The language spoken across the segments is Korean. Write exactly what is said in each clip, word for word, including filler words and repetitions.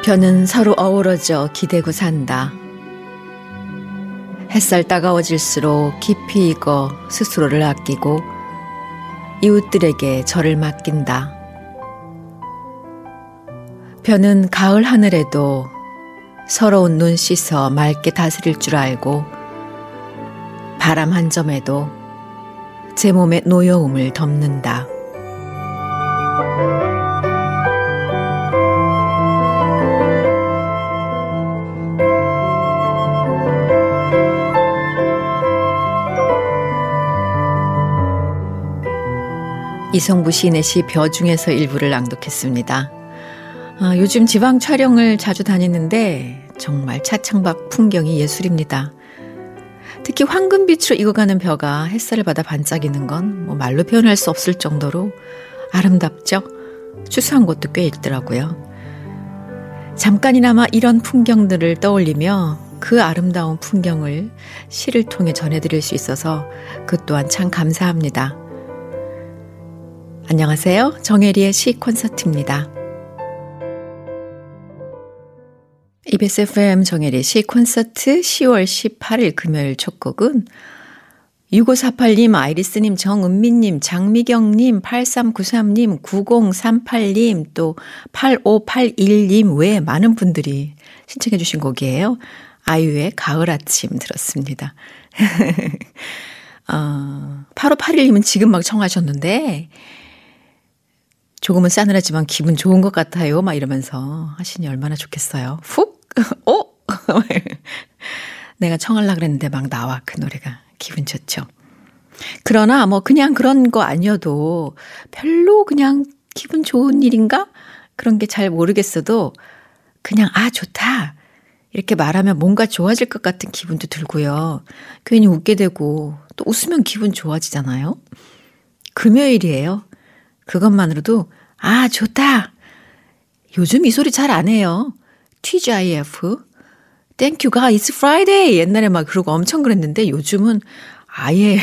벼는 서로 어우러져 기대고 산다. 햇살 따가워질수록 깊이 익어 스스로를 아끼고 이웃들에게 절을 맡긴다. 벼는 가을 하늘에도 서러운 눈 씻어 맑게 다스릴 줄 알고 바람 한 점에도 제 몸의 노여움을 덮는다. 이성부 시인의 시 벼 중에서 일부를 낭독했습니다. 아, 요즘 지방 촬영을 자주 다니는데 정말 차창밖 풍경이 예술입니다. 특히 황금빛으로 익어가는 벼가 햇살을 받아 반짝이는 건 뭐 말로 표현할 수 없을 정도로 아름답죠? 추수한 곳도 꽤 있더라고요. 잠깐이나마 이런 풍경들을 떠올리며 그 아름다운 풍경을 시를 통해 전해드릴 수 있어서 그 또한 참 감사합니다. 안녕하세요. 정혜리의 시 콘서트입니다. 이비에스 에프엠 정혜리의 시 콘서트 시월 십팔일 금요일 첫 곡은 육오사팔님, 아이리스님, 정은미님, 장미경님, 팔삼구삼님, 구공삼팔님, 또 팔오팔일님 외에 많은 분들이 신청해 주신 곡이에요. 아이유의 가을 아침 들었습니다. 어, 팔오팔일님은 지금 막 청하셨는데 조금은 싸늘하지만 기분 좋은 것 같아요. 막 이러면서 하시니 얼마나 좋겠어요. 훅! 어? 내가 청하려고 그랬는데 막 나와 그 노래가. 기분 좋죠. 그러나 뭐 그냥 그런 거 아니어도 별로 그냥 기분 좋은 일인가? 그런 게 잘 모르겠어도 그냥 아 좋다. 이렇게 말하면 뭔가 좋아질 것 같은 기분도 들고요. 괜히 웃게 되고 또 웃으면 기분 좋아지잖아요. 금요일이에요. 그것만으로도 아 좋다. 요즘 이 소리 잘 안 해요. 티지아이에프 Thank you God, it's Friday. 옛날에 막 그러고 엄청 그랬는데 요즘은 아예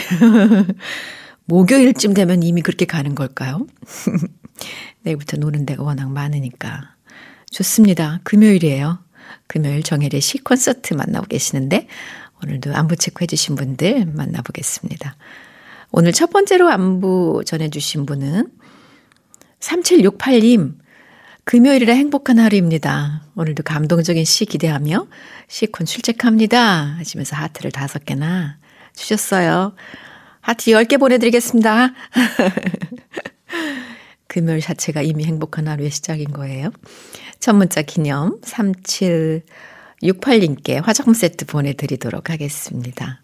목요일쯤 되면 이미 그렇게 가는 걸까요? 내일부터 노는 데가 워낙 많으니까. 좋습니다. 금요일이에요. 금요일 정혜리의 시 콘서트 만나고 계시는데 오늘도 안부 체크해 주신 분들 만나보겠습니다. 오늘 첫 번째로 안부 전해주신 분은 삼칠육팔님. 금요일이라 행복한 하루입니다. 오늘도 감동적인 시 기대하며 시콘 출첵합니다 하시면서 하트를 다섯 개나 주셨어요. 하트 열 개 보내드리겠습니다. 금요일 자체가 이미 행복한 하루의 시작인 거예요. 첫 문자 기념 삼칠육팔님께 화장품 세트 보내드리도록 하겠습니다.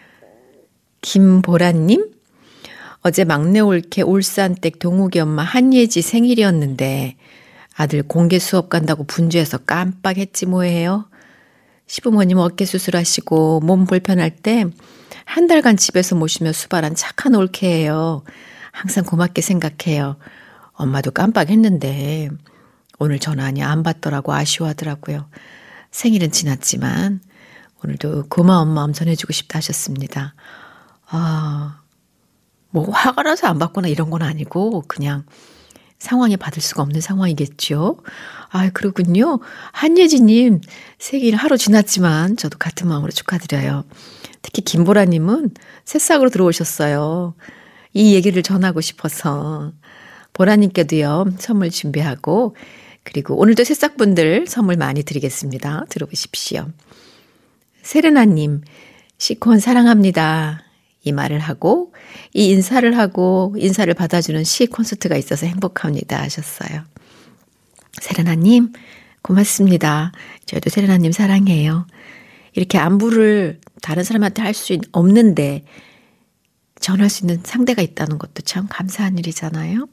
김보라님, 어제 막내 올케 울산댁 동욱이 엄마 한예지 생일이었는데 아들 공개 수업 간다고 분주해서 깜빡했지 뭐예요. 시부모님 어깨 수술하시고 몸 불편할 때 한 달간 집에서 모시며 수발한 착한 올케예요. 항상 고맙게 생각해요. 엄마도 깜빡했는데 오늘 전화하니 안 받더라고 아쉬워하더라고요. 생일은 지났지만 오늘도 고마운 마음 전해주고 싶다 하셨습니다. 아, 뭐 화가 나서 안 받거나 이런 건 아니고 그냥 상황이 받을 수가 없는 상황이겠죠. 아, 그렇군요. 한예지님 생일 하루 지났지만 저도 같은 마음으로 축하드려요. 특히 김보라님은 새싹으로 들어오셨어요. 이 얘기를 전하고 싶어서 보라님께도요 선물 준비하고 그리고 오늘도 새싹분들 선물 많이 드리겠습니다. 들어보십시오. 세레나님 시콘 사랑합니다. 이 말을 하고 이 인사를 하고 인사를 받아주는 시 콘서트가 있어서 행복합니다 하셨어요. 세레나님 고맙습니다. 저희도 세레나님 사랑해요. 이렇게 안부를 다른 사람한테 할 수 없는데 전할 수 있는 상대가 있다는 것도 참 감사한 일이잖아요.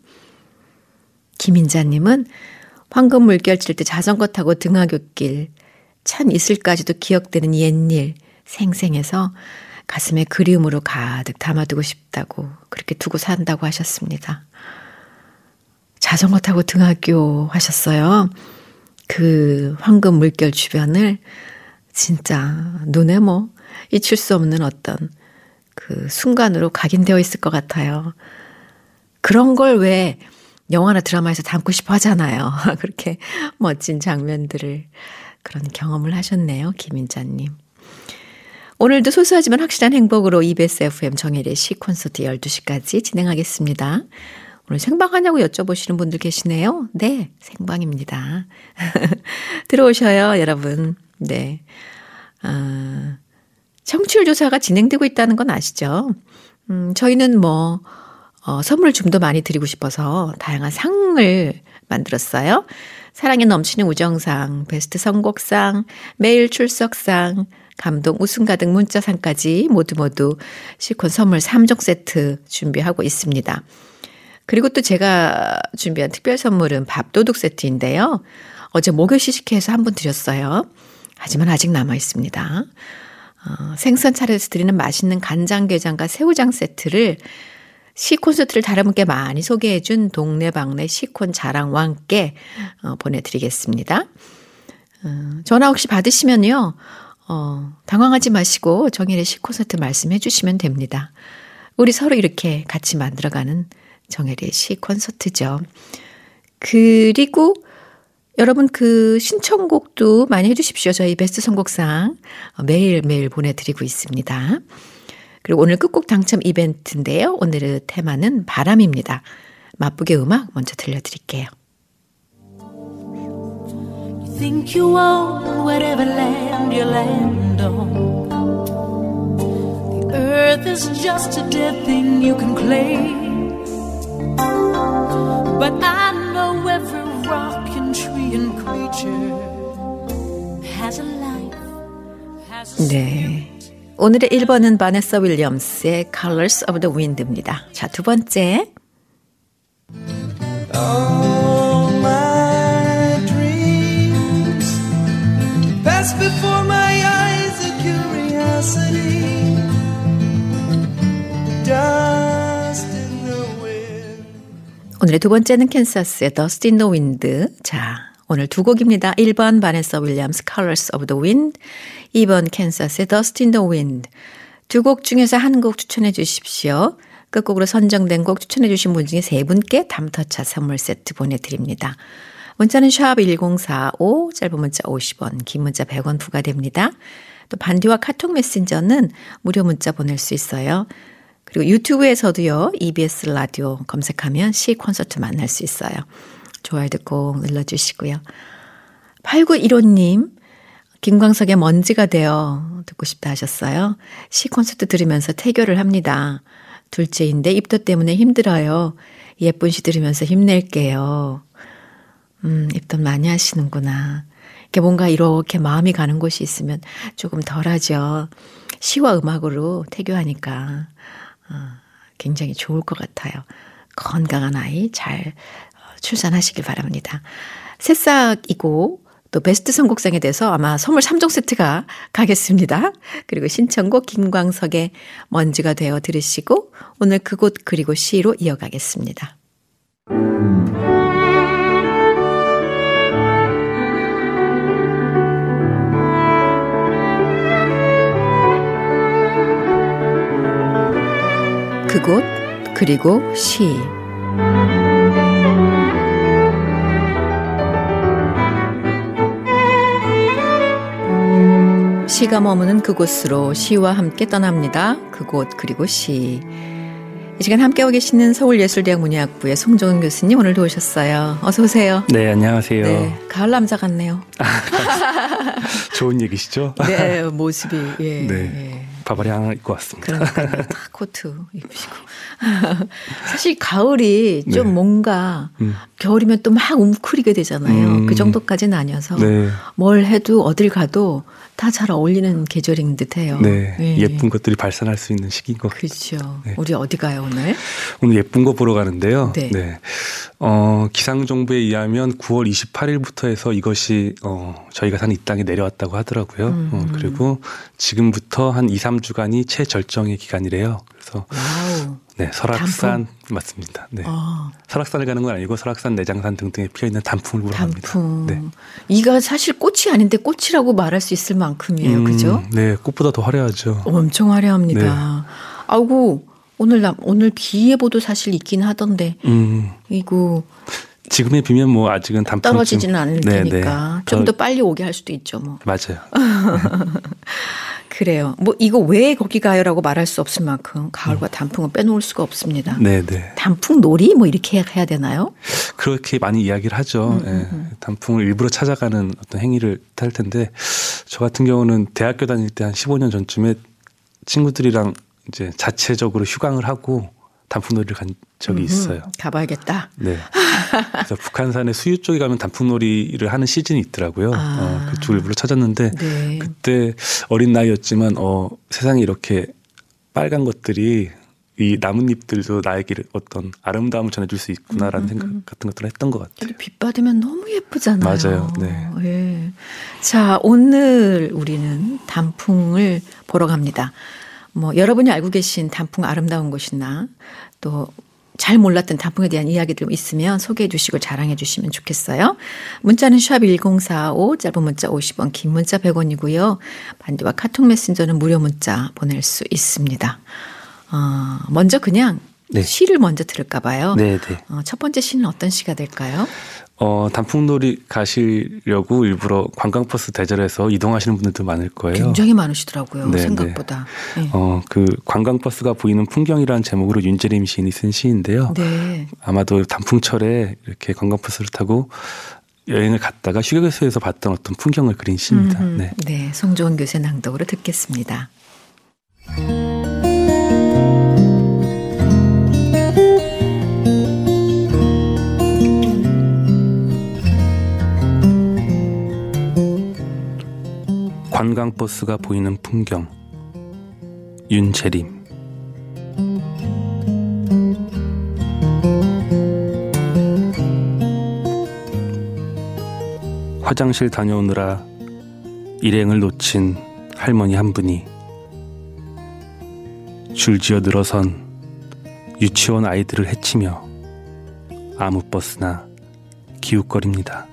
김인자님은 황금 물결 칠 때 자전거 타고 등하굣길 찬 이슬까지도 기억되는 옛일 생생해서 가슴에 그리움으로 가득 담아두고 싶다고 그렇게 두고 산다고 하셨습니다. 자전거 타고 등하교 하셨어요. 그 황금 물결 주변을 진짜 눈에 뭐 잊힐 수 없는 어떤 그 순간으로 각인되어 있을 것 같아요. 그런 걸 왜 영화나 드라마에서 담고 싶어 하잖아요. 그렇게 멋진 장면들을 그런 경험을 하셨네요. 김인자님. 오늘도 소소하지만 확실한 행복으로 이비에스 에프엠 정혜리의 시 콘서트 열두 시까지 진행하겠습니다. 오늘 생방하냐고 여쭤보시는 분들 계시네요. 네, 생방입니다. 들어오셔요, 여러분. 네. 아, 청취율 조사가 진행되고 있다는 건 아시죠? 음, 저희는 뭐 어, 선물 좀 더 많이 드리고 싶어서 다양한 상을 만들었어요. 사랑에 넘치는 우정상, 베스트 선곡상, 매일 출석상, 감동 웃음 가득 문자상까지 모두 모두 시콘 선물 삼 종 세트 준비하고 있습니다. 그리고 또 제가 준비한 특별 선물은 밥도둑 세트인데요. 어제 목요 시식회에서 한 분 드렸어요. 하지만 아직 남아 있습니다. 어, 생선 차려서 드리는 맛있는 간장게장과 새우장 세트를 시 콘서트를 다른 분께 많이 소개해준 동네방네 시콘 자랑왕께 어, 보내드리겠습니다. 어, 전화 혹시 받으시면요. 어, 당황하지 마시고 정일의 시 콘서트 말씀해 주시면 됩니다. 우리 서로 이렇게 같이 만들어가는 정혜리의 시 콘서트죠. 그리고 여러분 그 신청곡도 많이 해주십시오. 저희 베스트 선곡상 매일매일 보내드리고 있습니다. 그리고 오늘 끝곡 당첨 이벤트인데요. 오늘의 테마는 바람입니다. 맛보기 음악 먼저 들려드릴게요. You think you own whatever land you land on. The earth is just a dead thing you can claim. But I know every rock and tree and creature has a life, has a 네. 오늘의 일 번은 바네사 윌리엄스의 Colors of the Wind입니다. 자, 두 번째. All my dreams pass before my eyes of curiosity. Dust in the wind. 오늘의 두 번째는 캔사스의 Dust in the Wind. 자, 오늘 두 곡입니다. 일 번 바네사 윌리엄스 Colors of the Wind, 이 번 캔사스의 Dust in the Wind. 두 곡 중에서 한 곡 추천해 주십시오. 끝곡으로 선정된 곡 추천해 주신 분 중에 세 분께 담터차 선물 세트 보내드립니다. 문자는 샵 일공사오, 짧은 문자 오십 원, 긴 문자 백 원 부과됩니다. 또 반디와 카톡 메신저는 무료 문자 보낼 수 있어요. 그리고 유튜브에서도요. 이비에스 라디오 검색하면 시 콘서트 만날 수 있어요. 좋아요도 꼭 눌러주시고요. 팔구일오님 김광석의 먼지가 되어 듣고 싶다 하셨어요. 시 콘서트 들으면서 태교를 합니다. 둘째인데 입덧 때문에 힘들어요. 예쁜 시 들으면서 힘낼게요. 음, 입덧 많이 하시는구나. 이렇게 뭔가 이렇게 마음이 가는 곳이 있으면 조금 덜하죠. 시와 음악으로 태교하니까 어, 굉장히 좋을 것 같아요. 건강한 아이 잘 출산하시길 바랍니다. 새싹이고 또 베스트 선곡상에 대해서 아마 선물 삼 종 세트가 가겠습니다. 그리고 신청곡 김광석의 먼지가 되어 들으시고 오늘 그곳 그리고 시로 이어가겠습니다. 그곳 그리고 시. 시가 머무는 그곳으로 시와 함께 떠납니다. 그곳 그리고 시. 이 시간 함께하고 계시는 서울예술대학 문예학부의 송정은 교수님 오늘도 오셨어요. 어서 오세요. 네, 안녕하세요. 네, 가을 남자 같네요. 좋은 얘기시죠? 네, 모습이. 예, 네, 예. 바바리앙 입고 왔습니다. 그러니까 다 코트 입으시고. 사실 가을이 좀 네. 뭔가 음. 겨울이면 또 막 웅크리게 되잖아요. 음. 그 정도까지는 아니어서 네. 뭘 해도 어딜 가도 다 잘 어울리는 계절인 듯해요. 네, 예. 예쁜 것들이 발산할 수 있는 시기인 것 같아요. 그렇죠. 네. 우리 어디 가요 오늘? 오늘 예쁜 거 보러 가는데요. 네. 네. 어, 기상정보에 의하면 구월 이십팔일부터 해서 이것이 어, 저희가 사는 이 땅에 내려왔다고 하더라고요. 음. 어, 그리고 지금부터 한 이, 삼 주간이 최절정의 기간이래요. 그래서 와우. 네, 설악산 단풍. 맞습니다. 네. 어, 설악산을 가는 건 아니고 설악산, 내장산 등등에 피어 있는 단풍을 보러 단풍. 갑니다. 네. 이가 사실 꽃이 아닌데 꽃이라고 말할 수 있을 만큼이에요. 음, 그죠? 네, 꽃보다 더 화려하죠. 엄청 화려합니다. 네. 아이고 오늘 나 오늘 비 예보도 사실 있긴 하던데 음, 이거 지금에 비면 뭐 아직은 단풍 떨어지지는 않을 네, 테니까 네. 좀 더 빨리 오게 할 수도 있죠. 뭐. 맞아요. 그래요. 뭐 이거 왜 거기 가요라고 말할 수 없을 만큼 가을과 단풍은 빼놓을 수가 없습니다. 네, 네. 단풍 놀이 뭐 이렇게 해야 되나요? 그렇게 많이 이야기를 하죠. 음, 음, 음. 예, 단풍을 일부러 찾아가는 어떤 행위를 할 텐데 저 같은 경우는 대학교 다닐 때 한 십오 년 전쯤에 친구들이랑 이제 자체적으로 휴강을 하고 단풍놀이를 간 적이 음흠, 있어요. 가봐야겠다. 네. 그래서 북한산의 수유 쪽에 가면 단풍놀이를 하는 시즌이 있더라고요. 아. 어, 그쪽 일부러 찾았는데 네. 그때 어린 나이였지만 어, 세상에 이렇게 빨간 것들이 이 나뭇잎들도 나에게 어떤 아름다움을 전해줄 수 있구나라는 음, 생각 음. 같은 것들을 했던 것 같아요. 근데 빛 받으면 너무 예쁘잖아요. 맞아요. 네. 예. 자, 오늘 우리는 단풍을 보러 갑니다. 뭐 여러분이 알고 계신 단풍 아름다운 곳이나 또 잘 몰랐던 단풍에 대한 이야기들 있으면 소개해 주시고 자랑해 주시면 좋겠어요. 문자는 샵 일공사오, 짧은 문자 오십 원, 긴 문자 백 원이고요. 반디와 카톡 메신저는 무료 문자 보낼 수 있습니다. 어, 먼저 그냥 네. 시를 먼저 들을까 봐요. 네, 네. 어, 첫 번째 시는 어떤 시가 될까요? 어, 단풍놀이 가시려고 일부러 관광버스 대절해서 이동하시는 분들도 많을 거예요. 굉장히 많으시더라고요. 네, 생각보다. 네. 어, 그 관광버스가 보이는 풍경이라는 제목으로 윤재림 시인이 쓴 시인데요. 네. 아마도 단풍철에 이렇게 관광버스를 타고 여행을 갔다가 휴게소에서 봤던 어떤 풍경을 그린 시입니다. 음흠. 네. 네, 송조은 교수의 낭독으로 듣겠습니다. 관광버스가 보이는 풍경. 윤재림. 화장실 다녀오느라 일행을 놓친 할머니 한 분이 줄지어 늘어선 유치원 아이들을 해치며 아무 버스나 기웃거립니다.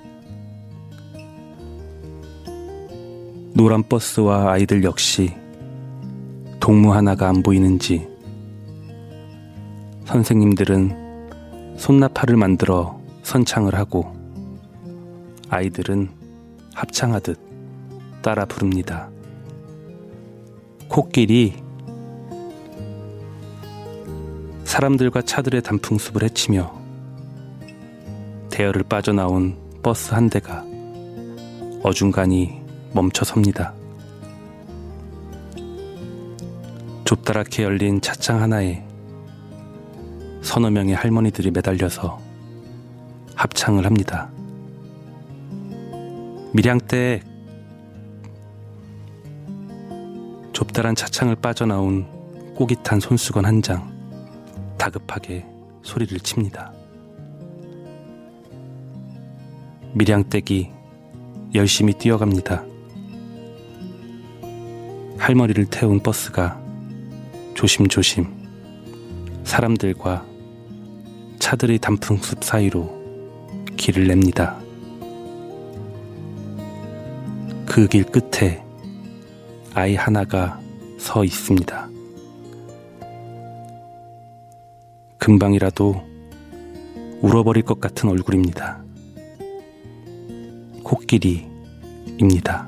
노란 버스와 아이들 역시 동무 하나가 안 보이는지 선생님들은 손나팔을 만들어 선창을 하고 아이들은 합창하듯 따라 부릅니다. 코끼리. 사람들과 차들의 단풍숲을 헤치며 대열을 빠져나온 버스 한 대가 어중간히 멈춰 섭니다. 좁다랗게 열린 차창 하나에 서너 명의 할머니들이 매달려서 합창을 합니다. 밀양댁. 좁다란 차창을 빠져나온 꼬깃한 손수건 한 장 다급하게 소리를 칩니다. 밀양댁이 열심히 뛰어갑니다. 할머니를 태운 버스가 조심조심 사람들과 차들의 단풍숲 사이로 길을 냅니다. 그 길 끝에 아이 하나가 서 있습니다. 금방이라도 울어버릴 것 같은 얼굴입니다. 코끼리입니다.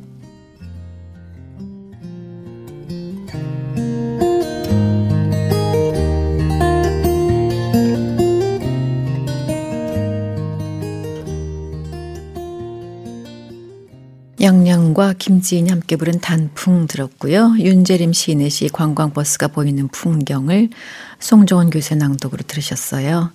양양과 김지인이 함께 부른 단풍 들었고요. 윤재림 시인의 시 관광버스가 보이는 풍경을 송정원 교수의 낭독으로 들으셨어요.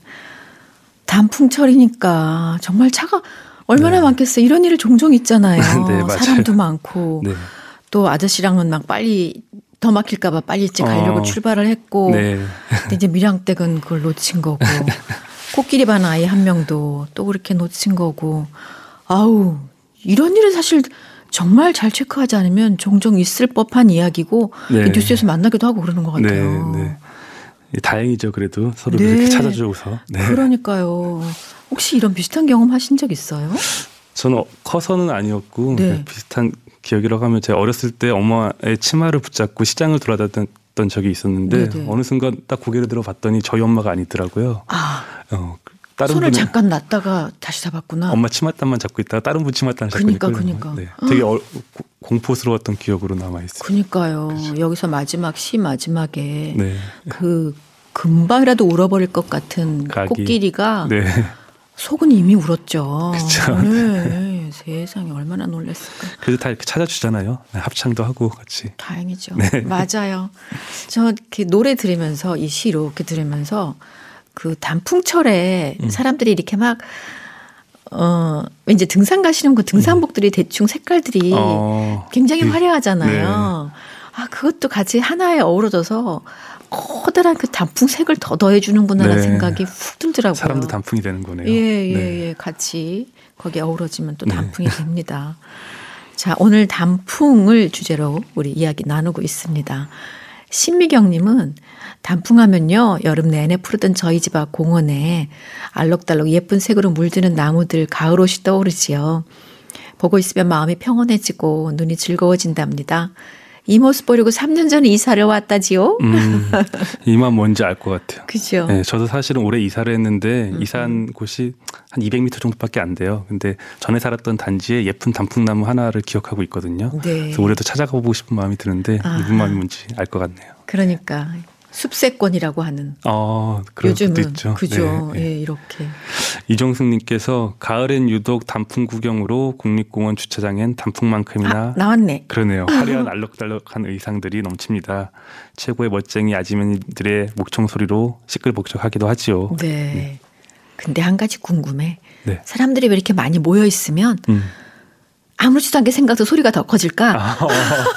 단풍철이니까 정말 차가 얼마나 네. 많겠어요. 이런 일이 종종 있잖아요. 네, 맞아요. 사람도 많고 네. 또 아저씨랑은 막 빨리 더 막힐까 봐 빨리 일찍 가려고 어, 출발을 했고 네. 근데 이제 밀양댁은 그걸 놓친 거고 코끼리 반 아이 한 명도 또 그렇게 놓친 거고 아우 이런 일은 사실 정말 잘 체크하지 않으면 종종 있을 법한 이야기고 네. 뉴스에서 만나기도 하고 그러는 것 같아요. 네, 네. 다행이죠. 그래도 서로 네. 이렇게 찾아주고서. 네. 그러니까요. 혹시 이런 비슷한 경험 하신 적 있어요? 저는 커서는 아니었고 네. 비슷한 기억이라고 하면 제가 어렸을 때 엄마의 치마를 붙잡고 시장을 돌아다녔던 적이 있었는데 네네. 어느 순간 딱 고개를 들어봤더니 저희 엄마가 아니더라고요. 아, 어, 다른 손을 분은 잠깐 놨다가 다시 잡았구나. 엄마 치맛단만 잡고 있다가 다른 분 치맛단을 잡고 그러니까, 있거든요. 그러니까. 네, 되게 어, 공포스러웠던 기억으로 남아 있어요. 그러니까요. 그렇죠. 여기서 마지막 시 마지막에 네. 그 금방이라도 울어버릴 것 같은 각이. 코끼리가 네. 속은 이미 울었죠. 그쵸. 네. 세상에 얼마나 놀랐을까. 그래도 다 이렇게 찾아주잖아요. 네, 합창도 하고 같이. 다행이죠. 네. 맞아요. 저 이렇게 노래 들으면서 이 시로 이렇게 들으면서 그 단풍철에 음. 사람들이 이렇게 막 어, 왠지 등산 가시는 그 등산복들이 대충 색깔들이 어, 굉장히 네. 화려하잖아요. 아, 그것도 같이 하나에 어우러져서 커다란 그 단풍색을 더 더해주는구나라는 네. 생각이 훅 들더라고요. 사람도 단풍이 되는 거네요. 예, 예, 네. 예. 같이 거기에 어우러지면 또 네. 단풍이 됩니다. 자, 오늘 단풍을 주제로 우리 이야기 나누고 있습니다. 신미경님은 단풍하면요, 여름 내내 푸르던 저희 집 앞 공원에 알록달록 예쁜 색으로 물드는 나무들 가을옷이 떠오르지요. 보고 있으면 마음이 평온해지고 눈이 즐거워진답니다. 이 모습 보려고 삼 년 전에 이사를 왔다지요. 음, 이만 뭔지 알 것 같아요. 그죠? 네, 저도 사실은 올해 이사를 했는데 음. 이사한 곳이 한 이백 미터 정도밖에 안 돼요. 근데 전에 살았던 단지에 예쁜 단풍나무 하나를 기억하고 있거든요. 네. 그래서 올해도 찾아가 보고 싶은 마음이 드는데 아하. 무슨 마음이 뭔지 알 것 같네요. 그러니까 숲세권이라고 하는 어, 그런 것도 요즘은 있죠. 그죠? 네, 네. 예, 이렇게. 이종승님께서 가을엔 유독 단풍 구경으로 국립공원 주차장엔 단풍만큼이나 아, 나왔네. 그러네요. 화려한 알록달록한 의상들이 넘칩니다. 최고의 멋쟁이 아주머니들의 목청 소리로 시끌벅적하기도 하지요. 네. 근데 한 가지 궁금해. 네. 사람들이 왜 이렇게 많이 모여 있으면 음. 아무렇지도 않게 생각도 소리가 더 커질까? 아, 어.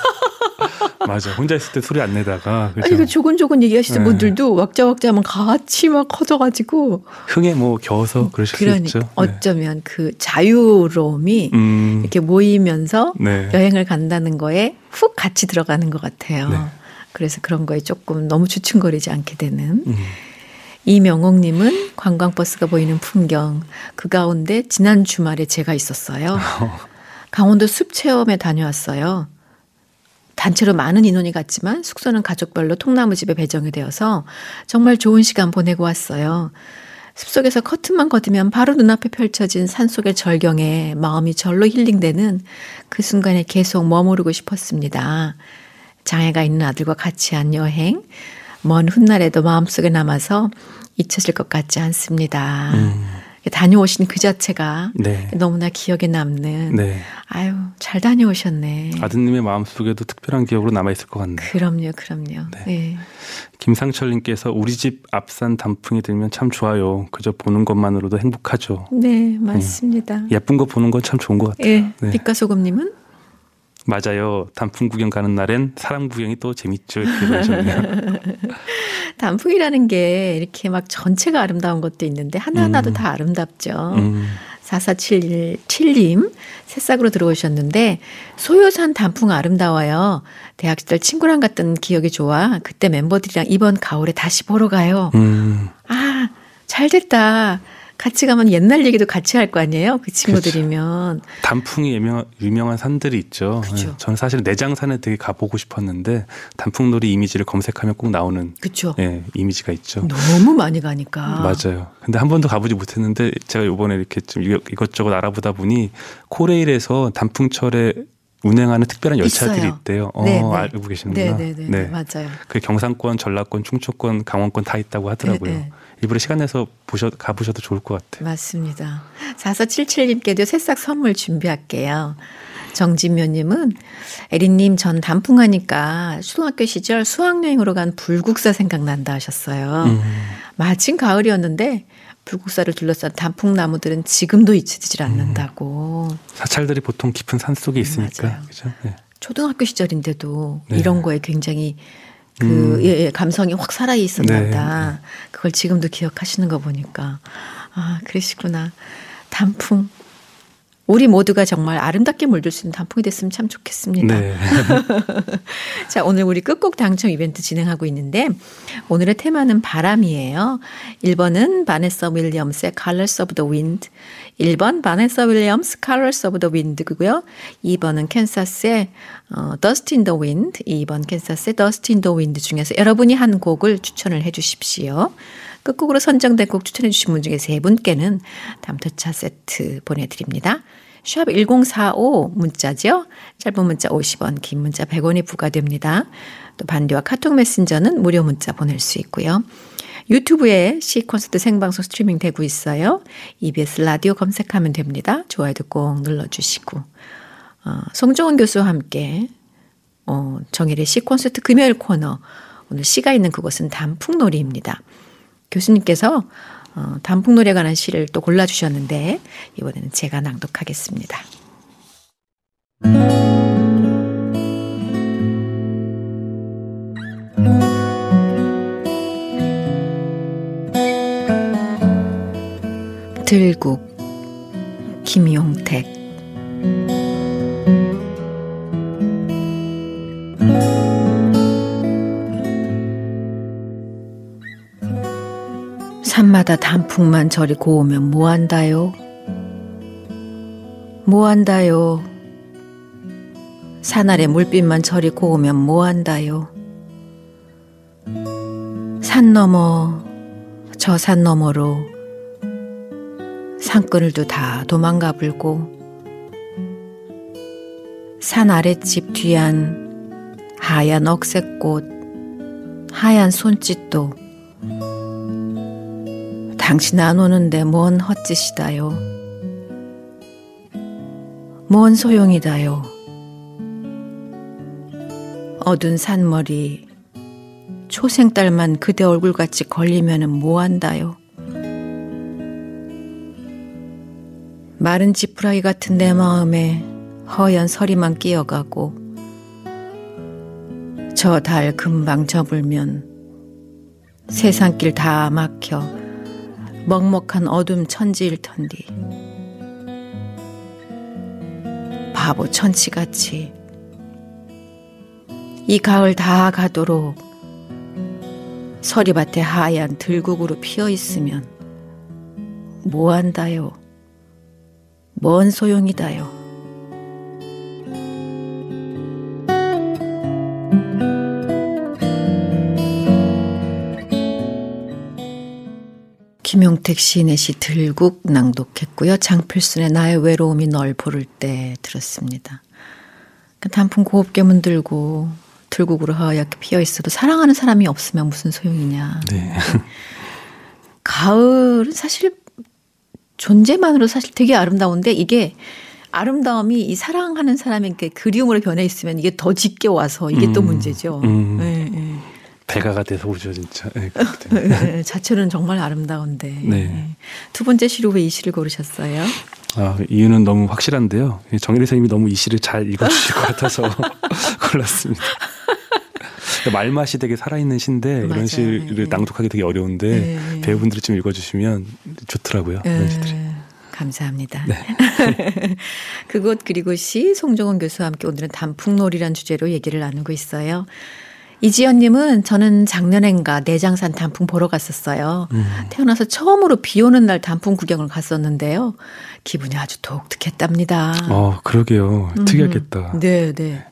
맞아. 혼자 있을 때 소리 안 내다가 그죠? 아니 그 조곤조곤 얘기하시는 네. 분들도 왁자왁자하면 같이 막 커져가지고 흥에 뭐 겨워서 그러실 그러니까 수 있죠. 네. 어쩌면 그 자유로움이 음, 이렇게 모이면서 네. 여행을 간다는 거에 훅 같이 들어가는 것 같아요. 네. 그래서 그런 거에 조금 너무 주춤거리지 않게 되는. 음. 이명옥님은 관광버스가 보이는 풍경 그 가운데 지난 주말에 제가 있었어요. 강원도 숲 체험에 다녀왔어요. 단체로 많은 인원이 갔지만 숙소는 가족별로 통나무집에 배정이 되어서 정말 좋은 시간 보내고 왔어요. 숲속에서 커튼만 걷으면 바로 눈앞에 펼쳐진 산속의 절경에 마음이 절로 힐링되는 그 순간에 계속 머무르고 싶었습니다. 장애가 있는 아들과 같이 한 여행, 먼 훗날에도 마음속에 남아서 잊혀질 것 같지 않습니다. 음. 다녀오신 그 자체가 네. 너무나 기억에 남는. 네. 아유, 잘 다녀오셨네. 아드님의 마음속에도 특별한 기억으로 남아있을 것 같네요. 그럼요, 그럼요. 네. 네. 김상철님께서 우리 집 앞산 단풍이 들면 참 좋아요. 그저 보는 것만으로도 행복하죠. 네, 맞습니다. 예쁜 거 보는 건 참 좋은 것 같아요. 예, 네. 빛과 소금님은? 맞아요. 단풍 구경 가는 날엔 사람 구경이 또 재밌죠. 이렇게 그러셨네요. 단풍이라는 게 이렇게 막 전체가 아름다운 것도 있는데 하나하나도 음. 다 아름답죠. 음, 사사칠칠 님 새싹으로 들어오셨는데 소요산 단풍 아름다워요. 대학 시절 친구랑 갔던 기억이 좋아. 그때 멤버들이랑 이번 가을에 다시 보러 가요. 음, 아, 잘 됐다. 같이 가면 옛날 얘기도 같이 할 거 아니에요? 그 친구들이면. 단풍이 유명, 유명한 산들이 있죠. 그쵸. 네, 저는 사실 내장산에 되게 가보고 싶었는데 단풍놀이 이미지를 검색하면 꼭 나오는 그렇죠. 예, 이미지가 있죠. 너무 많이 가니까. 맞아요. 근데 한 번도 가보지 못했는데 제가 이번에 이렇게 좀 이것- 이것저것 알아보다 보니 코레일에서 단풍철에 운행하는 특별한 열차들이 있어요. 있대요. 어, 네, 네. 알고 계시는구나. 네, 네, 네, 맞아요. 그 경상권, 전라권, 충청권, 강원권 다 있다고 하더라고요. 네, 네. 일부러 시간 내서 보셔 가보셔도 좋을 것 같아요. 맞습니다. 사사칠칠 님께도 새싹 선물 준비할게요. 정진묘님은 에리님 전 단풍하니까 초등학교 시절 수학여행으로 간 불국사 생각난다 하셨어요. 음, 마침 가을이었는데 불국사를 둘러싼 단풍나무들은 지금도 잊혀지질 않는다고. 사찰들이 보통 깊은 산 속에 있으니까. 맞아요. 그죠? 네. 초등학교 시절인데도 네. 이런 거에 굉장히 그 음. 예, 예, 감성이 확 살아 있었나 네, 보다. 그걸 지금도 기억하시는 거 보니까 아, 그러시구나. 단풍. 우리 모두가 정말 아름답게 물들 수 있는 단풍이 됐으면 참 좋겠습니다. 네. 자, 오늘 우리 끝곡 당첨 이벤트 진행하고 있는데 오늘의 테마는 바람이에요. 일 번은 바네사 윌리엄스의 Colors of the Wind, 일 번 바네사 윌리엄스 Colors of the Wind고요. 이 번은 캔사스의 어, Dust in the Wind, 이 번 캔사스의 Dust in the Wind 중에서 여러분이 한 곡을 추천을 해 주십시오. 끝곡으로 선정된 곡 추천해 주신 분 중에 세 분께는 담토차 세트 보내드립니다. 샵 일공사오 문자죠. 짧은 문자 오십 원, 긴 문자 백 원이 부과됩니다. 또 반디와 카톡 메신저는 무료 문자 보낼 수 있고요. 유튜브에 C콘서트 생방송 스트리밍 되고 있어요. 이비에스 라디오 검색하면 됩니다. 좋아요도 꼭 눌러주시고 어, 송정은 교수와 함께 어, 정일의 C콘서트 금요일 코너 오늘 시가 있는 그곳은 단풍놀이입니다. 교수님께서 어, 단풍놀이에 관한 시를 또 골라주셨는데 이번에는 제가 낭독하겠습니다. 들국 김용택 산마다 단풍만 저리 고우면 뭐한다요? 뭐한다요? 산 아래 물빛만 저리 고우면 뭐한다요? 산 너머 저 산 너머로 산그늘도 다 도망가 불고 산 아랫집 뒤안 하얀 억새꽃 하얀 손짓도 당신 안 오는데 뭔 헛짓이다요. 뭔 소용이다요. 어두운 산머리 초생딸만 그대 얼굴같이 걸리면은 뭐한다요. 마른 지푸라기 같은 내 마음에 허연 서리만 끼어가고 저 달 금방 접을면 세상길 다 막혀 먹먹한 어둠 천지일 텐디 바보 천치같이 이 가을 다 가도록 서리밭에 하얀 들국으로 피어있으면 뭐한다요. 뭔 소용이다요. 김용택 시인의 시 들국 낭독했고요. 장필순의 나의 외로움이 널 부를 때 들었습니다. 단풍 곱게 문들고 들국으로 하얗게 피어있어도 사랑하는 사람이 없으면 무슨 소용이냐. 네. 가을은 사실 존재만으로 사실 되게 아름다운데 이게 아름다움이 이 사랑하는 사람에게 그리움으로 변해 있으면 이게 더 짙게 와서 이게 음, 또 문제죠. 음. 네, 네. 배가가 돼서 오죠 진짜. 네, 네, 자체는 정말 아름다운데. 네. 두 번째 시로 왜 이 시를 고르셨어요? 아, 이유는 너무 확실한데요. 정일희 선생님이 너무 이 시를 잘 읽어주실 것 같아서 골랐습니다. 말맛이 되게 살아있는 시인데 맞아요. 이런 시를 네. 낭독하기 되게 어려운데 네. 배우분들이 좀 읽어주시면 좋더라고요. 네. 이런 시들이. 감사합니다. 네. 그곳 그리고 시 송정은 교수와 함께 오늘은 단풍놀이란 주제로 얘기를 나누고 있어요. 이지연님은 저는 작년엔가 내장산 단풍 보러 갔었어요. 음. 태어나서 처음으로 비 오는 날 단풍 구경을 갔었는데요. 기분이 아주 독특했답니다. 어, 그러게요. 음. 특이하겠다. 네, 네.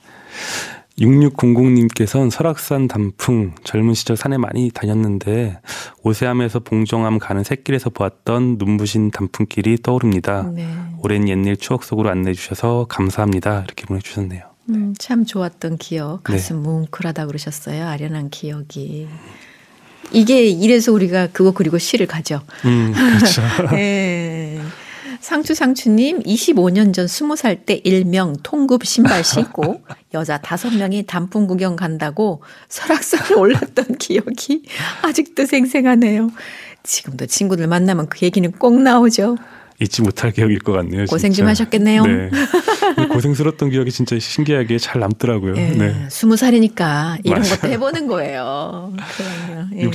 육육공공님께서는 설악산 단풍 젊은 시절 산에 많이 다녔는데 오세암에서 봉정암 가는 샛길에서 보았던 눈부신 단풍길이 떠오릅니다. 네. 오랜 옛일 추억 속으로 안내해 주셔서 감사합니다. 이렇게 보내주셨네요. 음, 참 좋았던 기억. 가슴 네. 뭉클하다 그러셨어요. 아련한 기억이. 이게 이래서 우리가 그거 그리고 시를 가죠. 음, 그렇죠. 네. 상추상추님 이십오 년 전 스무 살 때 일명 통굽 신발 신고 여자 다섯 명이 단풍 구경 간다고 설악산에 올랐던 기억이 아직도 생생하네요. 지금도 친구들 만나면 그 얘기는 꼭 나오죠. 잊지 못할 기억일 것 같네요. 고생 진짜. 좀 하셨겠네요. 네. 고생스러웠던 기억이 진짜 신기하게 잘 남더라고요. 네. 네. 스무 살이니까 이런 맞아요. 것도 해보는 거예요. 예.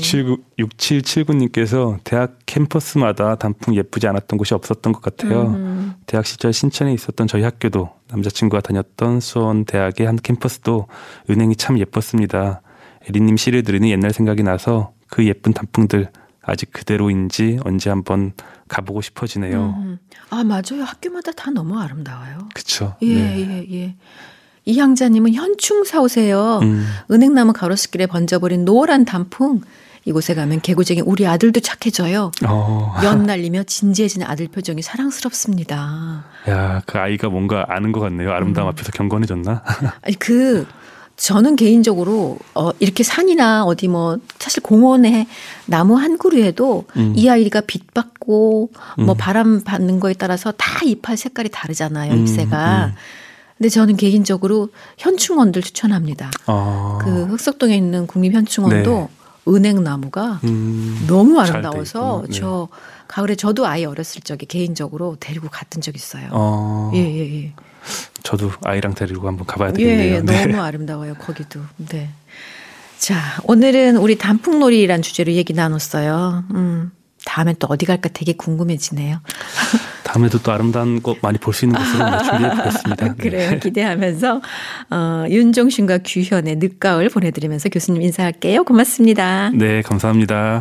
육칠칠구님께서 대학 캠퍼스마다 단풍 예쁘지 않았던 곳이 없었던 것 같아요. 음. 대학 시절 신천에 있었던 저희 학교도 남자친구가 다녔던 수원 대학의 한 캠퍼스도 은행이 참 예뻤습니다. 에리님 시를 들으니 옛날 생각이 나서 그 예쁜 단풍들 아직 그대로인지 언제 한번 가보고 싶어지네요. 음. 아 맞아요. 학교마다 다 너무 아름다워요. 그렇죠. 예, 네. 예, 예. 이향자님은 현충 사오세요. 음. 은행나무 가로수길에 번져버린 노란 단풍. 이곳에 가면 개구쟁이 우리 아들도 착해져요. 어. 연 날리며 진지해지는 아들 표정이 사랑스럽습니다. 야, 그 아이가 뭔가 아는 것 같네요. 아름다움 음. 앞에서 경건해졌나? 아니, 그 저는 개인적으로 어, 이렇게 산이나 어디 뭐 사실 공원에 나무 한 그루에도 음. 이 아이가 빛 받고 음. 뭐 바람 받는 거에 따라서 다 잎할 색깔이 다르잖아요. 음. 잎새가. 음. 근데 저는 개인적으로 현충원들 추천합니다. 아. 그 흑석동에 있는 국립현충원도 네. 은행나무가 음. 너무 아름다워서 네. 저 가을에 저도 아이 어렸을 적에 개인적으로 데리고 갔던 적 있어요. 아. 예, 예, 예. 저도 아이랑 데리고 한번 가봐야 되겠네요. 예, 예, 네. 너무 아름다워요. 거기도. 네. 자, 오늘은 우리 단풍놀이란 주제로 얘기 나눴어요. 음, 다음에 또 어디 갈까 되게 궁금해지네요. 다음에도 또 아름다운 거 많이 볼 수 있는 곳으로 준비해 보겠습니다. 그래요. 네. 기대하면서 어, 윤종신과 규현의 늦가을 보내드리면서 교수님 인사할게요. 고맙습니다. 네, 감사합니다.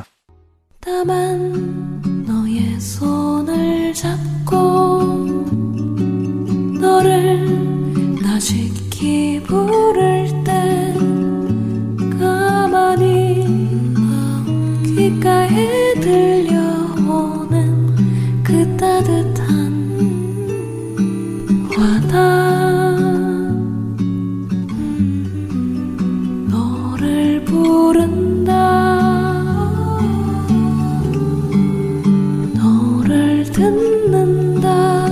다만 너의 손을 잡고 너를 나직히 부를 때 가만히 귓가에 들려오는 그 따뜻한 와닿음 음, 너를 부른다 너를 듣는다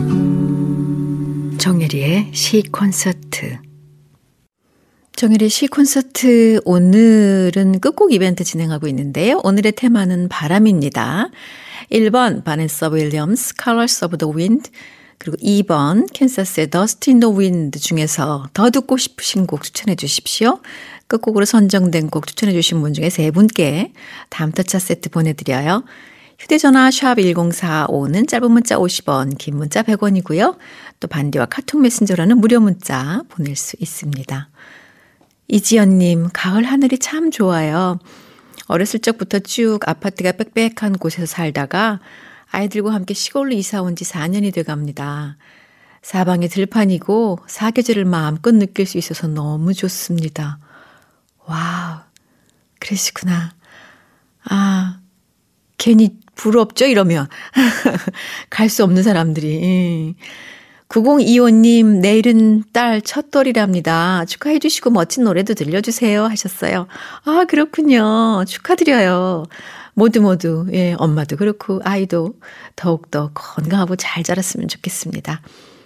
정혜리의 시 콘서트. 정혜리의 시 콘서트 오늘은 끝곡 이벤트 진행하고 있는데요. 오늘의 테마는 바람입니다. 일 번 바네사 윌리엄스 Colors of the Wind 그리고 이 번 캔사스의 Dust in the Wind 중에서 더 듣고 싶으신 곡 추천해 주십시오. 끝곡으로 선정된 곡 추천해 주신 분 중에 세 분께 다음터차 세트 보내드려요. 휴대전화 샵 일공사오는 짧은 문자 오십 원, 긴 문자 백 원이고요. 또 반디와 카톡 메신저라는 무료 문자 보낼 수 있습니다. 이지연님, 가을 하늘이 참 좋아요. 어렸을 적부터 쭉 아파트가 빽빽한 곳에서 살다가 아이들과 함께 시골로 이사 온 지 사 년이 돼갑니다. 사방에 들판이고 사계절을 마음껏 느낄 수 있어서 너무 좋습니다. 와우, 그러시구나. 아, 괜히 부럽죠 이러면. 갈 수 없는 사람들이. 구공이오님 내일은 딸 첫돌이랍니다. 축하해 주시고 멋진 노래도 들려주세요 하셨어요. 아 그렇군요. 축하드려요. 모두 모두 예 엄마도 그렇고 아이도 더욱더 건강하고 잘 자랐으면 좋겠습니다.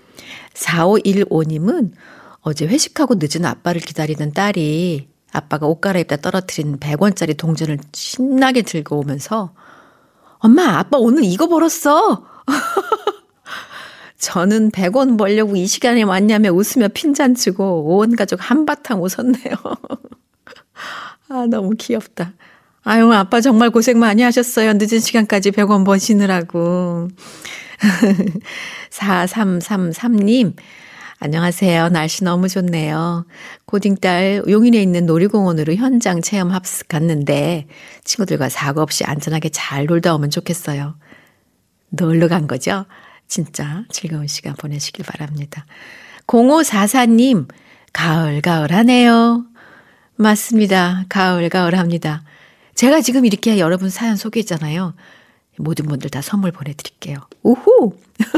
사오일오님은 어제 회식하고 늦은 아빠를 기다리던 딸이 아빠가 옷 갈아입다 떨어뜨린 백 원짜리 동전을 신나게 들고 오면서 엄마 아빠 오늘 이거 벌었어. 저는 백 원 벌려고 이 시간에 왔냐며 웃으며 핀잔치고 온 가족 한바탕 웃었네요. 아 너무 귀엽다. 아유 아빠 정말 고생 많이 하셨어요. 늦은 시간까지 백 원 버시느라고. 사삼삼삼님 안녕하세요. 날씨 너무 좋네요. 고딩딸 용인에 있는 놀이공원으로 현장 체험 합숙 갔는데 친구들과 사고 없이 안전하게 잘 놀다 오면 좋겠어요. 놀러 간 거죠? 진짜 즐거운 시간 보내시길 바랍니다. 공오사사님 가을 가을하네요. 맞습니다. 가을 가을합니다. 제가 지금 이렇게 여러분 사연 소개했잖아요. 모든 분들 다 선물 보내드릴게요. 우후.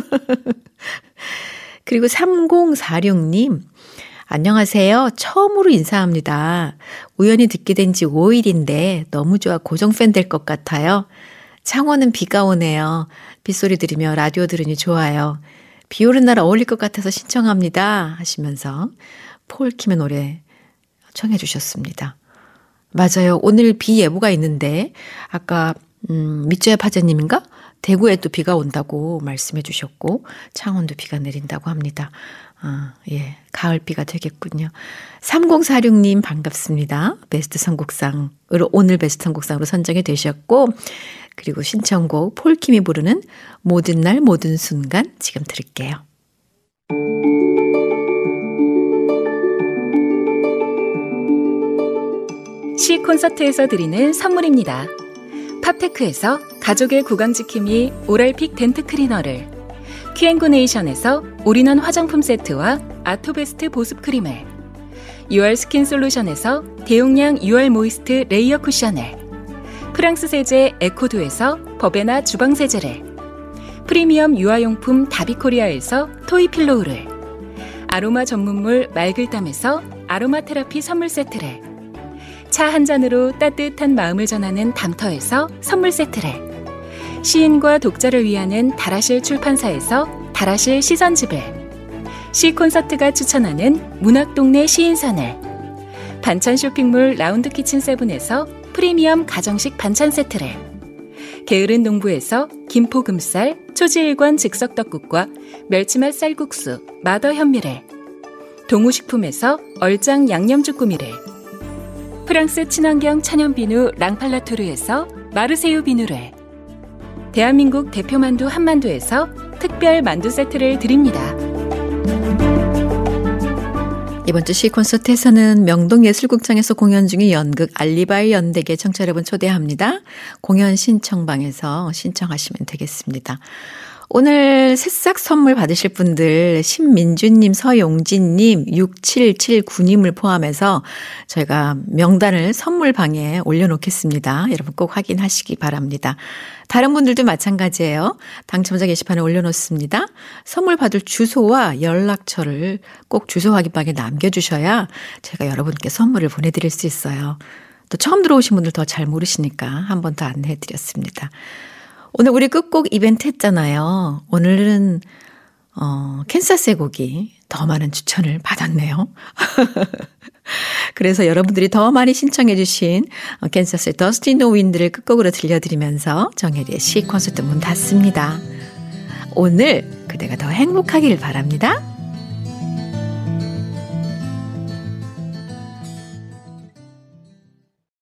그리고 삼공사육님 안녕하세요. 처음으로 인사합니다. 우연히 듣게 된 지 오 일인데 너무 좋아 고정팬 될 것 같아요. 창원은 비가 오네요. 빗소리 들으며 라디오 들으니 좋아요. 비 오는 날 어울릴 것 같아서 신청합니다 하시면서 폴킴의 노래 청해 주셨습니다. 맞아요. 오늘 비 예보가 있는데 아까 음, 밑조야 파자님인가? 대구에 또 비가 온다고 말씀해 주셨고 창원도 비가 내린다고 합니다. 아, 예, 가을비가 되겠군요. 삼공사육님 반갑습니다. 베스트 선곡상으로 오늘 베스트 선곡상으로 선정이 되셨고 그리고 신청곡 폴킴이 부르는 모든 날 모든 순간 지금 들을게요. 시 콘서트에서 드리는 선물입니다. 팝테크에서 가족의 구강지킴이 오랄픽 덴트 클리너를, 큐앤고네이션에서 올인원 화장품 세트와 아토베스트 보습 크림을, 유알 스킨 솔루션에서 대용량 유알 모이스트 레이어 쿠션을, 프랑스 세제 에코도에서 버베나 주방세제를, 프리미엄 유아용품 다비코리아에서 토이필로우를, 아로마 전문물 말글담에서 아로마 테라피 선물 세트를, 차 한 잔으로 따뜻한 마음을 전하는 담터에서 선물 세트를, 시인과 독자를 위하는 다라실 출판사에서 다라실 시선집을, 시콘서트가 추천하는 문학동네 시인선을, 반찬 쇼핑몰 라운드 키친 세븐에서 프리미엄 가정식 반찬 세트를, 게으른 농부에서 김포금쌀, 초지일관 즉석떡국과 멸치맛 쌀국수, 마더 현미를, 동우식품에서 얼짱 양념주꾸미를, 프랑스 친환경 천연비누 랑팔라토르에서 마르세유 비누를, 대한민국 대표만두 한만두에서 특별 만두 세트를 드립니다. 이번 주 시콘서트에서는 명동예술극장에서 공연 중인 연극 알리바이 연대기에 청취자 여러분 초대합니다. 공연 신청방에서 신청하시면 되겠습니다. 오늘 새싹 선물 받으실 분들 신민주님, 서용진님, 육칠칠구님을 포함해서 저희가 명단을 선물방에 올려놓겠습니다. 여러분 꼭 확인하시기 바랍니다. 다른 분들도 마찬가지예요. 당첨자 게시판에 올려놓습니다. 선물 받을 주소와 연락처를 꼭 주소 확인방에 남겨주셔야 제가 여러분께 선물을 보내드릴 수 있어요. 또 처음 들어오신 분들 더 잘 모르시니까 한 번 더 안내해드렸습니다. 오늘 우리 끝곡 이벤트 했잖아요. 오늘은 어, 캔사스의 곡이 더 많은 추천을 받았네요. 그래서 여러분들이 더 많이 신청해 주신 캔사스의 더스티 노 윈드를 끝곡으로 들려드리면서 정혜리의 시 콘서트 문 닫습니다. 오늘 그대가 더 행복하기를 바랍니다.